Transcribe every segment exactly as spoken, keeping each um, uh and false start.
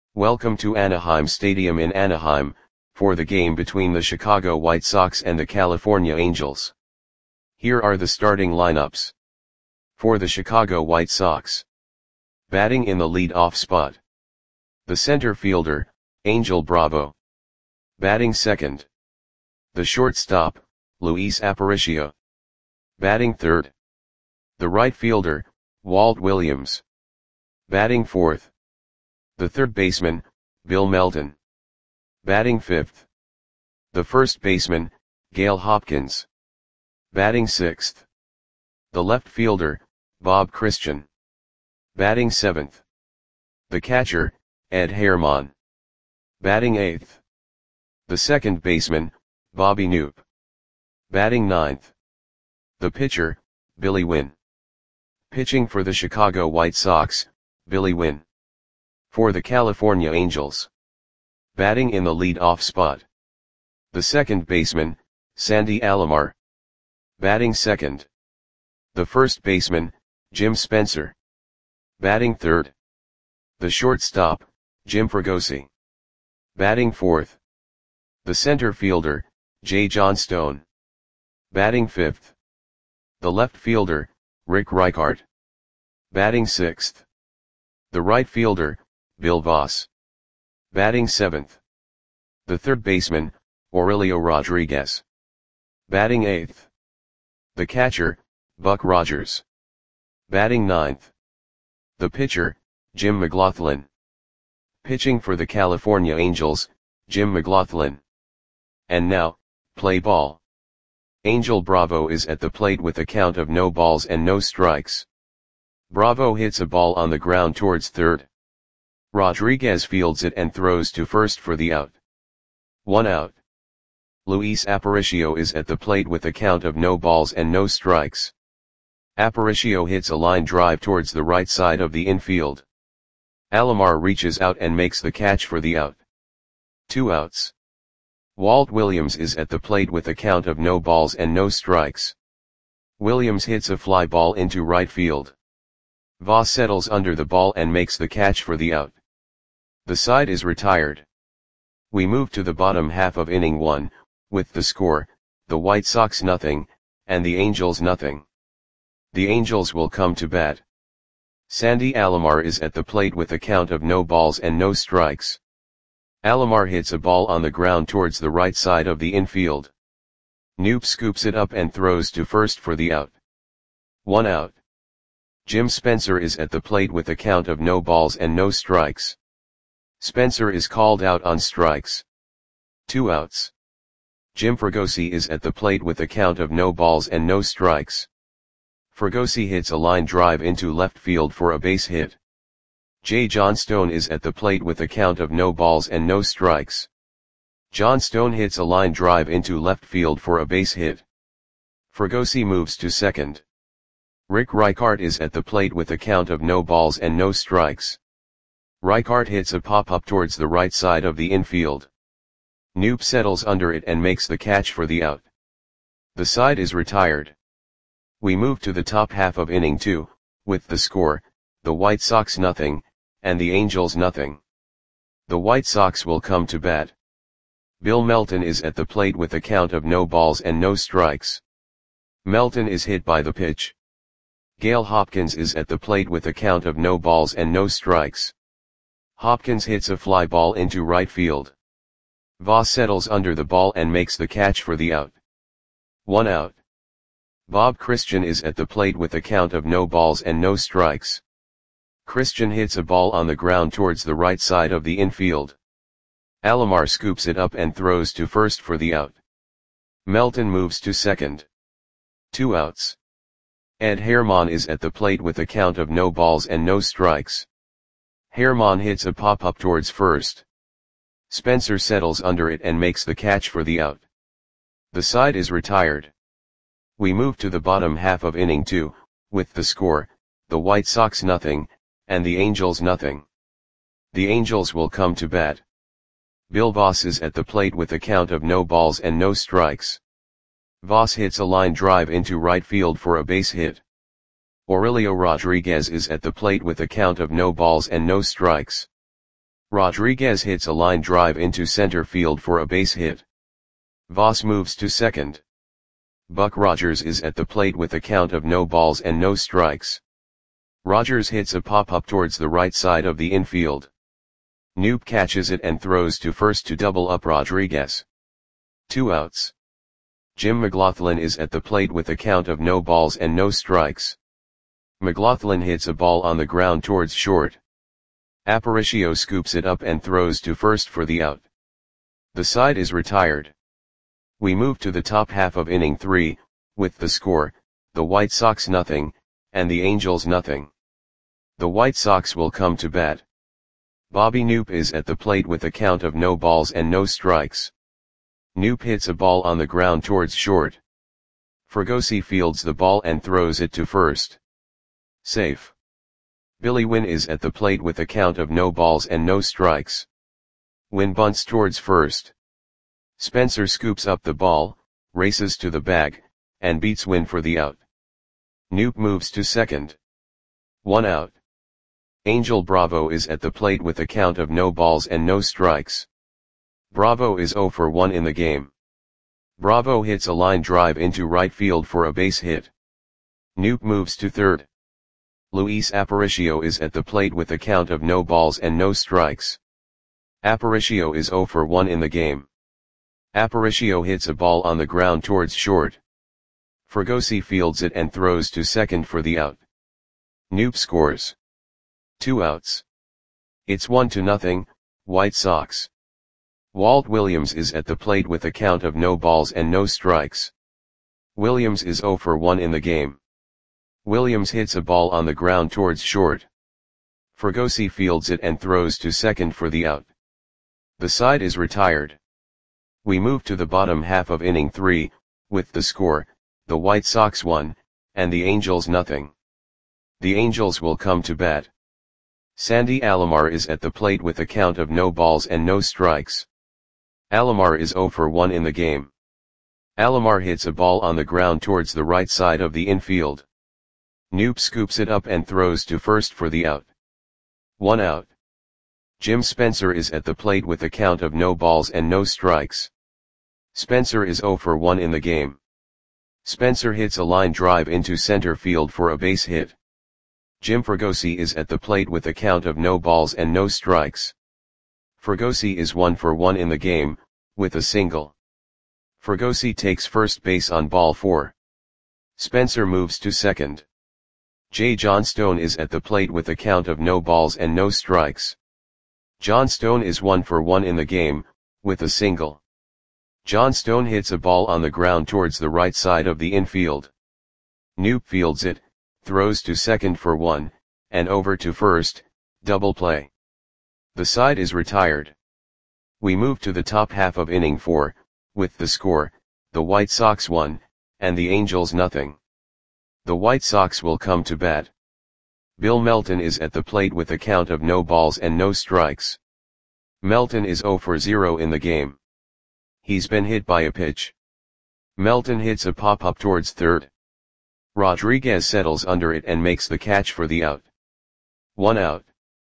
Welcome to Anaheim Stadium in Anaheim, for the game between the Chicago White Sox and the California Angels. Here are the starting lineups. For the Chicago White Sox. Batting in the lead-off spot. The center fielder, Angel Bravo. Batting second. The shortstop, Luis Aparicio. Batting third. The right fielder, Walt Williams. Batting fourth. The third baseman, Bill Melton. Batting fifth. The first baseman, Gail Hopkins. Batting sixth. The left fielder, Bob Christian. Batting seventh. The catcher, Ed Herman. Batting eighth. The second baseman, Bobby Knoop. Batting ninth. The pitcher, Billy Winn. Pitching for the Chicago White Sox, Billy Winn. For the California Angels. Batting in the lead-off spot. The second baseman, Sandy Alomar. Batting second. The first baseman, Jim Spencer. Batting third. The shortstop, Jim Fregosi. Batting fourth. The center fielder, Jay Johnstone. Batting fifth. The left fielder, Rick Reichart. Batting sixth. The right fielder, Bill Voss. Batting seventh. The third baseman, Aurelio Rodriguez. Batting eighth. The catcher, Buck Rogers. Batting ninth. The pitcher, Jim McLaughlin. Pitching for the California Angels, Jim McLaughlin. And now, play ball. Angel Bravo is at the plate with a count of no balls and no strikes. Bravo hits a ball on the ground towards third. Rodriguez fields it and throws to first for the out. One out. Luis Aparicio is at the plate with a count of no balls and no strikes. Aparicio hits a line drive towards the right side of the infield. Alomar reaches out and makes the catch for the out. Two outs. Walt Williams is at the plate with a count of no balls and no strikes. Williams hits a fly ball into right field. Voss settles under the ball and makes the catch for the out. The side is retired. We move to the bottom half of inning one, with the score, the White Sox nothing, and the Angels nothing. The Angels will come to bat. Sandy Alomar is at the plate with a count of no balls and no strikes. Alomar hits a ball on the ground towards the right side of the infield. Knoop scoops it up and throws to first for the out. One out. Jim Spencer is at the plate with a count of no balls and no strikes. Spencer is called out on strikes. Two outs. Jim Fregosi is at the plate with a count of no balls and no strikes. Fregosi hits a line drive into left field for a base hit. Jay Johnstone is at the plate with a count of no balls and no strikes. Johnstone hits a line drive into left field for a base hit. Fregosi moves to second. Rick Reichart is at the plate with a count of no balls and no strikes. Reichart hits a pop-up towards the right side of the infield. Knoop settles under it and makes the catch for the out. The side is retired. We move to the top half of inning two, with the score, the White Sox nothing, and the Angels nothing. The White Sox will come to bat. Bill Melton is at the plate with a count of no balls and no strikes. Melton is hit by the pitch. Gail Hopkins is at the plate with a count of no balls and no strikes. Hopkins hits a fly ball into right field. Voss settles under the ball and makes the catch for the out. One out. Bob Christian is at the plate with a count of no balls and no strikes. Christian hits a ball on the ground towards the right side of the infield. Alomar scoops it up and throws to first for the out. Melton moves to second. Two outs. Ed Herman is at the plate with a count of no balls and no strikes. Herman hits a pop-up towards first. Spencer settles under it and makes the catch for the out. The side is retired. We move to the bottom half of inning two, with the score, the White Sox nothing, and the Angels nothing. The Angels will come to bat. Bill Voss is at the plate with a count of no balls and no strikes. Voss hits a line drive into right field for a base hit. Aurelio Rodriguez is at the plate with a count of no balls and no strikes. Rodriguez hits a line drive into center field for a base hit. Voss moves to second. Buck Rogers is at the plate with a count of no balls and no strikes. Rogers hits a pop-up towards the right side of the infield. Knoop catches it and throws to first to double up Rodriguez. Two outs. Jim McLaughlin is at the plate with a count of no balls and no strikes. McLaughlin hits a ball on the ground towards short. Aparicio scoops it up and throws to first for the out. The side is retired. We move to the top half of inning three, with the score, the White Sox nothing, and the Angels nothing. The White Sox will come to bat. Bobby Knoop is at the plate with a count of no balls and no strikes. Knoop hits a ball on the ground towards short. Fregosi fields the ball and throws it to first. Safe. Billy Wynn is at the plate with a count of no balls and no strikes. Wynn bunts towards first. Spencer scoops up the ball, races to the bag, and beats Wynn for the out. Knoop moves to second. One out. Angel Bravo is at the plate with a count of no balls and no strikes. Bravo is oh for one in the game. Bravo hits a line drive into right field for a base hit. Knoop moves to third. Luis Aparicio is at the plate with a count of no balls and no strikes. Aparicio is oh for one in the game. Aparicio hits a ball on the ground towards short. Fregosi fields it and throws to second for the out. Knoop scores. Two outs. It's one to nothing, White Sox. Walt Williams is at the plate with a count of no balls and no strikes. Williams is oh for one in the game. Williams hits a ball on the ground towards short. Fregosi fields it and throws to second for the out. The side is retired. We move to the bottom half of inning three, with the score, the White Sox one, and the Angels nothing. The Angels will come to bat. Sandy Alomar is at the plate with a count of no balls and no strikes. Alomar is oh for one in the game. Alomar hits a ball on the ground towards the right side of the infield. Knoop scoops it up and throws to first for the out. One out. Jim Spencer is at the plate with a count of no balls and no strikes. Spencer is oh for one in the game. Spencer hits a line drive into center field for a base hit. Jim Fregosi is at the plate with a count of no balls and no strikes. Fregosi is one for one in the game, with a single. Fregosi takes first base on ball four. Spencer moves to second. J. Johnstone is at the plate with a count of no balls and no strikes. Johnstone is one for one in the game, with a single. Johnstone hits a ball on the ground towards the right side of the infield. Knoop fields it, throws to second for one, and over to first, double play. The side is retired. We move to the top half of inning four, with the score, the White Sox one, and the Angels nothing. The White Sox will come to bat. Bill Melton is at the plate with a count of no balls and no strikes. Melton is oh for zero in the game. He's been hit by a pitch. Melton hits a pop-up towards third. Rodriguez settles under it and makes the catch for the out. One out.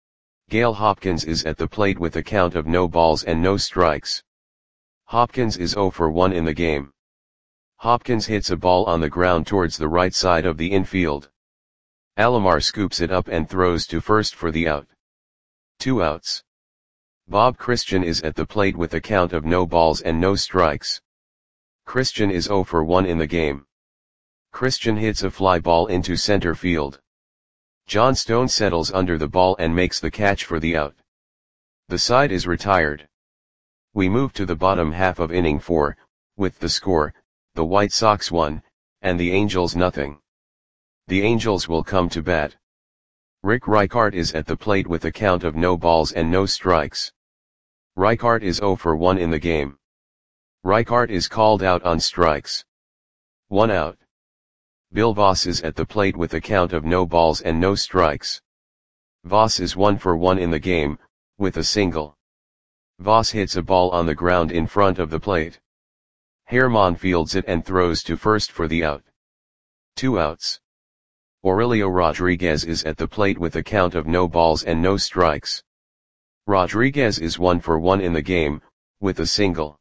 Gale Hopkins is at the plate with a count of no balls and no strikes. Hopkins is oh for one in the game. Hopkins hits a ball on the ground towards the right side of the infield. Alomar scoops it up and throws to first for the out. Two outs. Bob Christian is at the plate with a count of no balls and no strikes. Christian is oh for one in the game. Christian hits a fly ball into center field. Johnstone settles under the ball and makes the catch for the out. The side is retired. We move to the bottom half of inning four, with the score, the White Sox one, and the Angels nothing. The Angels will come to bat. Rick Reichart is at the plate with a count of no balls and no strikes. Reichart is oh for one in the game. Reichart is called out on strikes. One out. Bill Voss is at the plate with a count of no balls and no strikes. Voss is one for one in the game, with a single. Voss hits a ball on the ground in front of the plate. Herman fields it and throws to first for the out. Two outs. Aurelio Rodriguez is at the plate with a count of no balls and no strikes. Rodriguez is one for one in the game, with a single.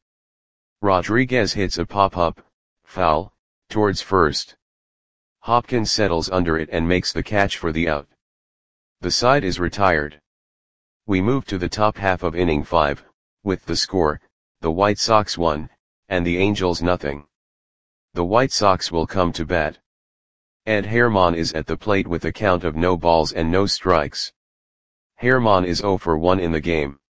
Rodriguez hits a pop-up, foul, towards first. Hopkins settles under it and makes the catch for the out. The side is retired. We move to the top half of inning five, with the score, the White Sox one, and the Angels nothing. The White Sox will come to bat. Ed Herman is at the plate with a count of no balls and no strikes. Herman is zero for one in the game.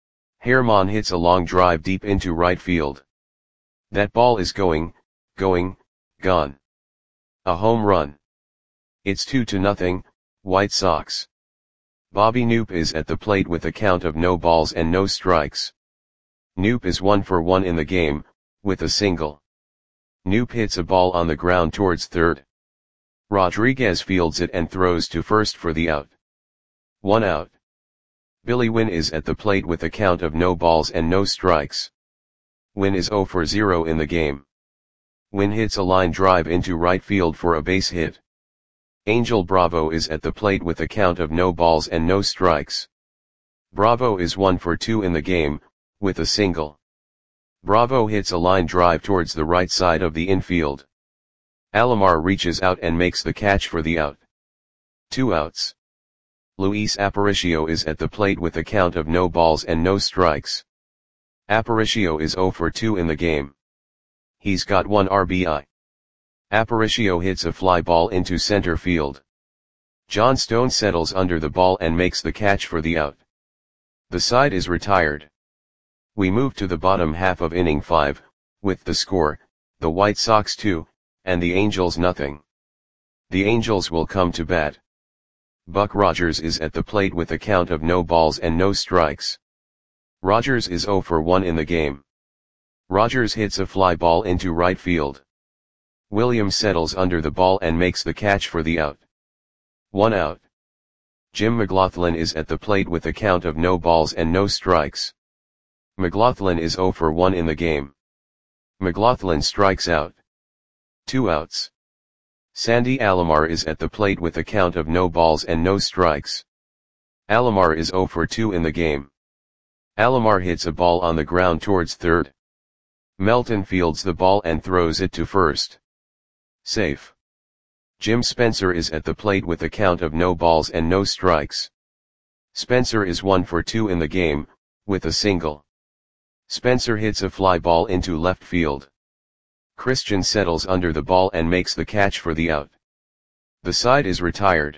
Herman hits a long drive deep into right field. That ball is going, going, gone. A home run. It's two to nothing, White Sox. Bobby Knoop is at the plate with a count of no balls and no strikes. Knoop is one for one in the game, with a single. Knoop hits a ball on the ground towards third. Rodriguez fields it and throws to first for the out. One out. Billy Wynn is at the plate with a count of no balls and no strikes. Wynn is zero for zero in the game. Wynn hits a line drive into right field for a base hit. Angel Bravo is at the plate with a count of no balls and no strikes. Bravo is one for two in the game, with a single. Bravo hits a line drive towards the right side of the infield. Alomar reaches out and makes the catch for the out. Two outs. Luis Aparicio is at the plate with a count of no balls and no strikes. Aparicio is zero for two in the game. He's got one R B I. Aparicio hits a fly ball into center field. John Stone settles under the ball and makes the catch for the out. The side is retired. We move to the bottom half of inning five, with the score, the White Sox two, and the Angels nothing. The Angels will come to bat. Buck Rogers is at the plate with a count of no balls and no strikes. Rogers is zero for one in the game. Rogers hits a fly ball into right field. Williams settles under the ball and makes the catch for the out. One out. Jim McLaughlin is at the plate with a count of no balls and no strikes. McLaughlin is zero for one in the game. McLaughlin strikes out. Two outs. Sandy Alomar is at the plate with a count of no balls and no strikes. Alomar is zero for two in the game. Alomar hits a ball on the ground towards third. Melton fields the ball and throws it to first. Safe. Jim Spencer is at the plate with a count of no balls and no strikes. Spencer is one for two in the game, with a single. Spencer hits a fly ball into left field. Christian settles under the ball and makes the catch for the out. The side is retired.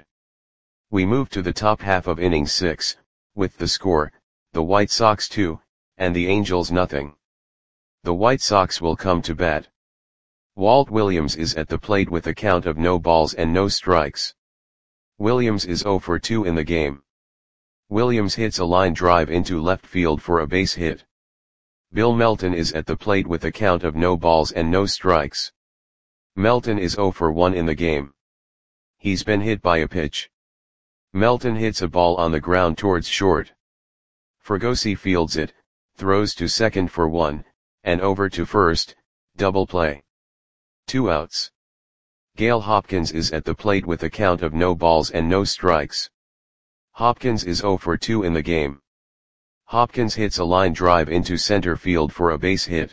We move to the top half of inning six, with the score, the White Sox two, and the Angels nothing. The White Sox will come to bat. Walt Williams is at the plate with a count of no balls and no strikes. Williams is zero for two in the game. Williams hits a line drive into left field for a base hit. Bill Melton is at the plate with a count of no balls and no strikes. Melton is zero for one in the game. He's been hit by a pitch. Melton hits a ball on the ground towards short. Fregosi fields it, throws to second for one, and over to first, double play. Two outs. Gale Hopkins is at the plate with a count of no balls and no strikes. Hopkins is zero for two in the game. Hopkins hits a line drive into center field for a base hit.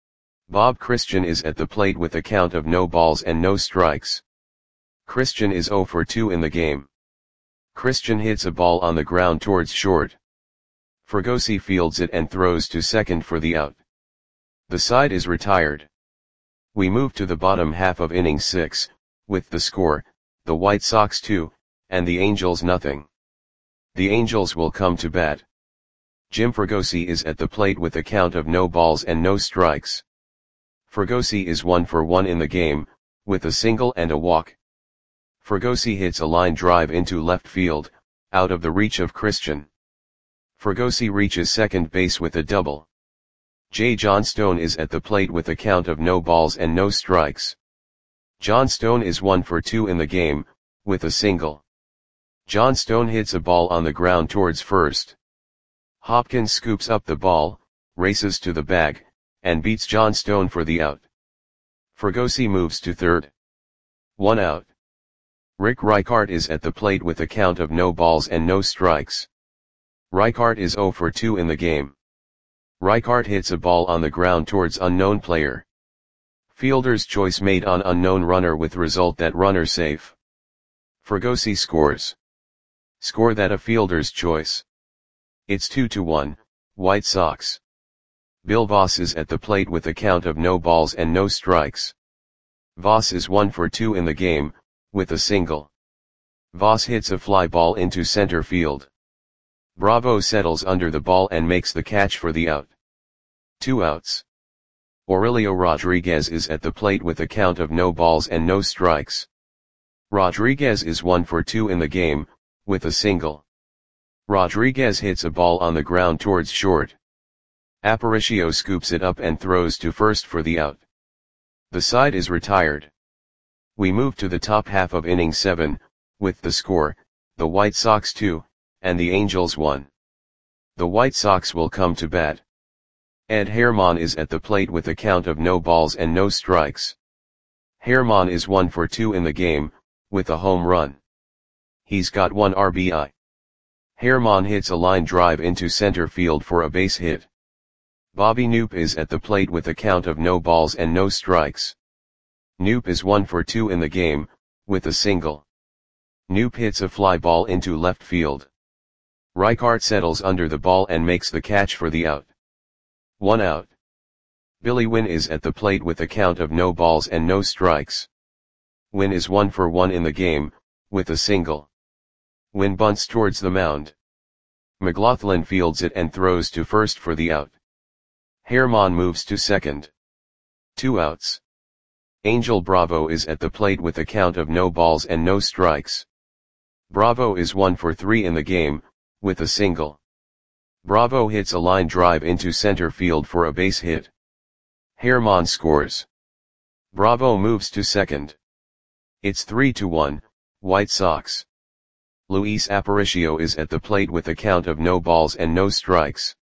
Bob Christian is at the plate with a count of no balls and no strikes. Christian is zero for two in the game. Christian hits a ball on the ground towards short. Fregosi fields it and throws to second for the out. The side is retired. We move to the bottom half of inning six, with the score, the White Sox two, and the Angels nothing. The Angels will come to bat. Jim Fregosi is at the plate with a count of no balls and no strikes. Fregosi is one for one in the game, with a single and a walk. Fregosi hits a line drive into left field, out of the reach of Christian. Fregosi reaches second base with a double. J. John Stone is at the plate with a count of no balls and no strikes. John Stone is one for two in the game, with a single. John Stone hits a ball on the ground towards first. Hopkins scoops up the ball, races to the bag, and beats John Stone for the out. Fregosi moves to third. One out. Rick Reichart is at the plate with a count of no balls and no strikes. Rijkaard is zero for two in the game. Rijkaard hits a ball on the ground towards unknown player. Fielder's choice made on unknown runner with result that runner safe. Fregosi scores. Score that a fielder's choice. It's two to one, White Sox. Bill Voss is at the plate with a count of no balls and no strikes. Voss is one for two in the game, with a single. Voss hits a fly ball into center field. Bravo settles under the ball and makes the catch for the out. Two outs. Aurelio Rodriguez is at the plate with a count of no balls and no strikes. Rodriguez is one for two in the game, with a single. Rodriguez hits a ball on the ground towards short. Aparicio scoops it up and throws to first for the out. The side is retired. We move to the top half of inning seven, with the score, the White Sox two, and the Angels one. The White Sox will come to bat. Ed Herman is at the plate with a count of no balls and no strikes. Herman is one for two in the game, with a home run. He's got one R B I. Herman hits a line drive into center field for a base hit. Bobby Knoop is at the plate with a count of no balls and no strikes. Knoop is one for two in the game, with a single. Knoop hits a fly ball into left field. Rijkaard settles under the ball and makes the catch for the out. One out. Billy Wynn is at the plate with a count of no balls and no strikes. Wynn is one for one in the game, with a single. Wynn bunts towards the mound. McLaughlin fields it and throws to first for the out. Herman moves to second. Two outs. Angel Bravo is at the plate with a count of no balls and no strikes. Bravo is one for three in the game, with a single. Bravo hits a line drive into center field for a base hit. Herman scores. Bravo moves to second. It's three to one, White Sox. Luis Aparicio is at the plate with a count of no balls and no strikes.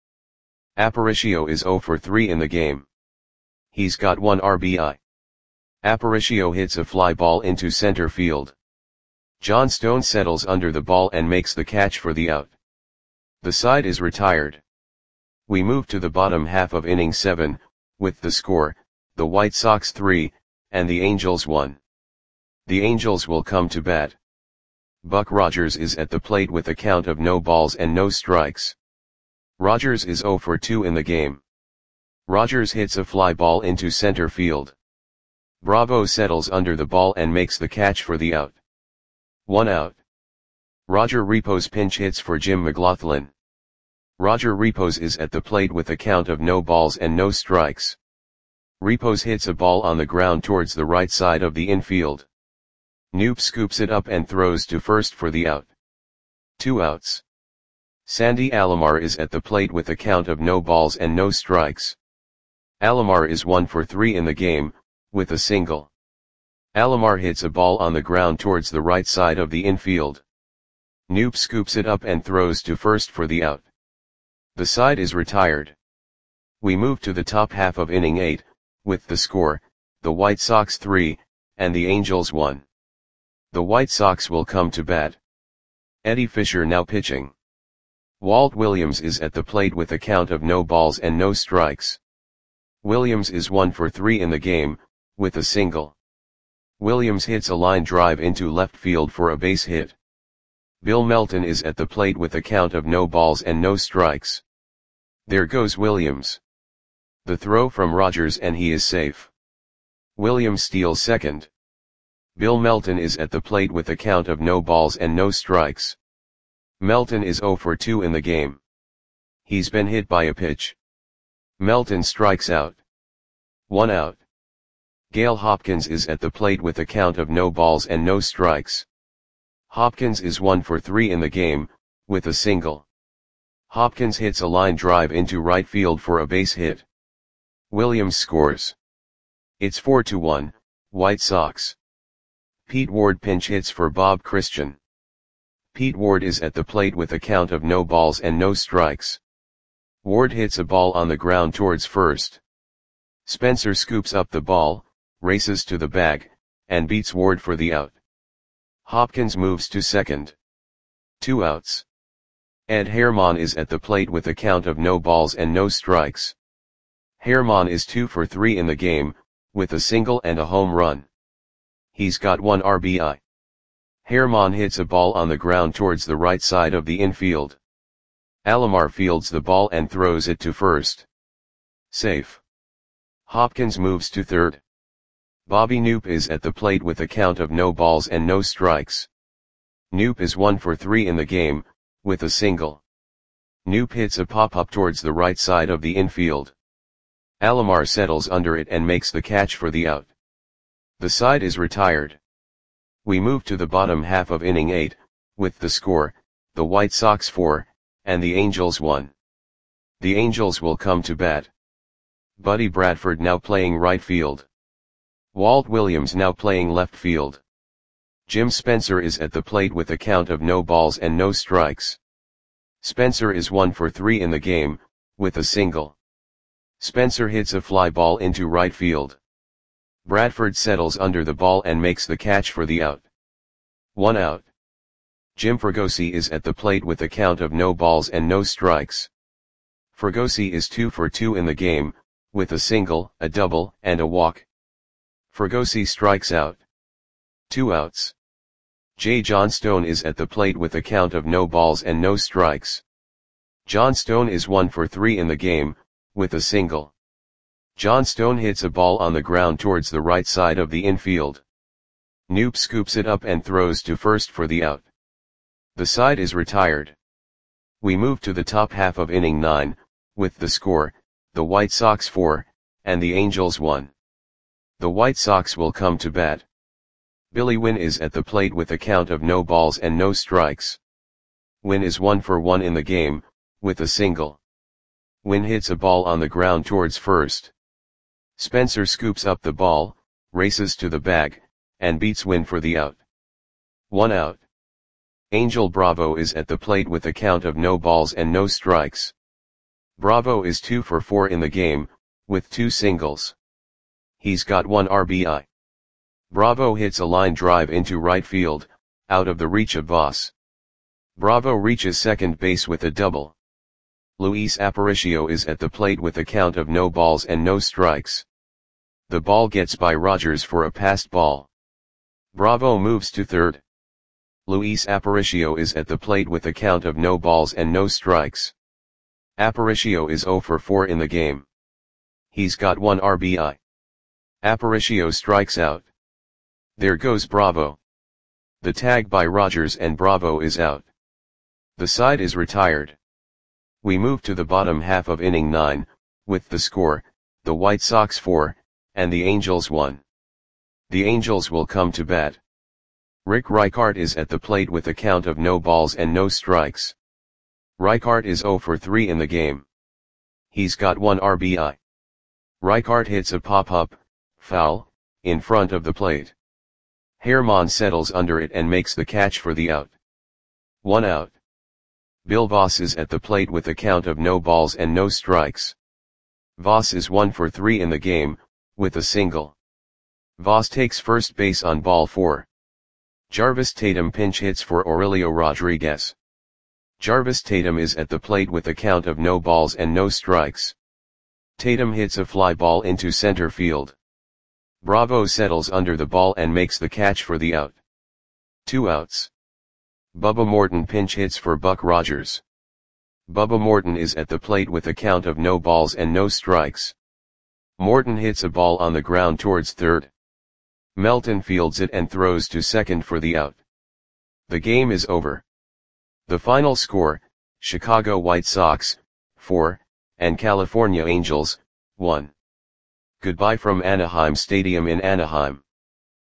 Aparicio is zero for three in the game. He's got one R B I. Aparicio hits a fly ball into center field. John Stone settles under the ball and makes the catch for the out. The side is retired. We move to the bottom half of inning seven, with the score, the White Sox three, and the Angels one. The Angels will come to bat. Buck Rogers is at the plate with a count of no balls and no strikes. Rogers is zero for two in the game. Rogers hits a fly ball into center field. Bravo settles under the ball and makes the catch for the out. One out. Roger Repos pinch hits for Jim McLaughlin. Roger Repos is at the plate with a count of no balls and no strikes. Repos hits a ball on the ground towards the right side of the infield. Knoop scoops it up and throws to first for the out. Two outs. Sandy Alomar is at the plate with a count of no balls and no strikes. Alomar is one for three in the game, with a single. Alomar hits a ball on the ground towards the right side of the infield. Knoop scoops it up and throws to first for the out. The side is retired. We move to the top half of inning eight, with the score, the White Sox three, and the Angels one. The White Sox will come to bat. Eddie Fisher now pitching. Walt Williams is at the plate with a count of no balls and no strikes. Williams is one for three in the game, with a single. Williams hits a line drive into left field for a base hit. Bill Melton is at the plate with a count of no balls and no strikes. There goes Williams. The throw from Rogers and he is safe. Williams steals second. Bill Melton is at the plate with a count of no balls and no strikes. Melton is zero for two in the game. He's been hit by a pitch. Melton strikes out. One out. Gale Hopkins is at the plate with a count of no balls and no strikes. Hopkins is one for three in the game, with a single. Hopkins hits a line drive into right field for a base hit. Williams scores. It's four to one, White Sox. Pete Ward pinch hits for Bob Christian. Pete Ward is at the plate with a count of no balls and no strikes. Ward hits a ball on the ground towards first. Spencer scoops up the ball, races to the bag, and beats Ward for the out. Hopkins moves to second. Two outs. Ed Herman is at the plate with a count of no balls and no strikes. Herman is two for three in the game, with a single and a home run. He's got one R B I. Herman hits a ball on the ground towards the right side of the infield. Alomar fields the ball and throws it to first. Safe. Hopkins moves to third. Bobby Knoop is at the plate with a count of no balls and no strikes. Knoop is one for three in the game, with a single. Knoop hits a pop-up towards the right side of the infield. Alomar settles under it and makes the catch for the out. The side is retired. We move to the bottom half of inning eight, with the score, the White Sox four, and the Angels one. The Angels will come to bat. Buddy Bradford now playing right field. Walt Williams now playing left field. Jim Spencer is at the plate with a count of no balls and no strikes. Spencer is one for three in the game, with a single. Spencer hits a fly ball into right field. Bradford settles under the ball and makes the catch for the out. One out. Jim Fregosi is at the plate with a count of no balls and no strikes. Fregosi is two for two in the game, with a single, a double, and a walk. Fregosi strikes out. Two outs. J. Johnstone is at the plate with a count of no balls and no strikes. Johnstone is one for three in the game, with a single. Johnstone hits a ball on the ground towards the right side of the infield. Knoop scoops it up and throws to first for the out. The side is retired. We move to the top half of inning nine, with the score, the White Sox four, and the Angels one. The White Sox will come to bat. Billy Wynn is at the plate with a count of no balls and no strikes. Wynn is one for one in the game, with a single. Wynn hits a ball on the ground towards first. Spencer scoops up the ball, races to the bag, and beats Wynn for the out. One out. Angel Bravo is at the plate with a count of no balls and no strikes. Bravo is two for four in the game, with two singles. He's got one R B I. Bravo hits a line drive into right field, out of the reach of Voss. Bravo reaches second base with a double. Luis Aparicio is at the plate with a count of no balls and no strikes. The ball gets by Rogers for a passed ball. Bravo moves to third. Luis Aparicio is at the plate with a count of no balls and no strikes. Aparicio is zero for four in the game. He's got one R B I. Aparicio strikes out. There goes Bravo. The tag by Rogers and Bravo is out. The side is retired. We move to the bottom half of inning nine, with the score, the White Sox four, and the Angels one. The Angels will come to bat. Rick Reichart is at the plate with a count of no balls and no strikes. Reichart is zero for three in the game. He's got one R B I. Reichart hits a pop-up, foul, in front of the plate. Herman settles under it and makes the catch for the out. One out. Bill Voss is at the plate with a count of no balls and no strikes. Voss is one for three in the game, with a single. Voss takes first base on ball four. Jarvis Tatum pinch hits for Aurelio Rodriguez. Jarvis Tatum is at the plate with a count of no balls and no strikes. Tatum hits a fly ball into center field. Bravo settles under the ball and makes the catch for the out. Two outs. Bubba Morton pinch hits for Buck Rogers. Bubba Morton is at the plate with a count of no balls and no strikes. Morton hits a ball on the ground towards third. Melton fields it and throws to second for the out. The game is over. The final score, Chicago White Sox, four, and California Angels, one. Goodbye from Anaheim Stadium in Anaheim.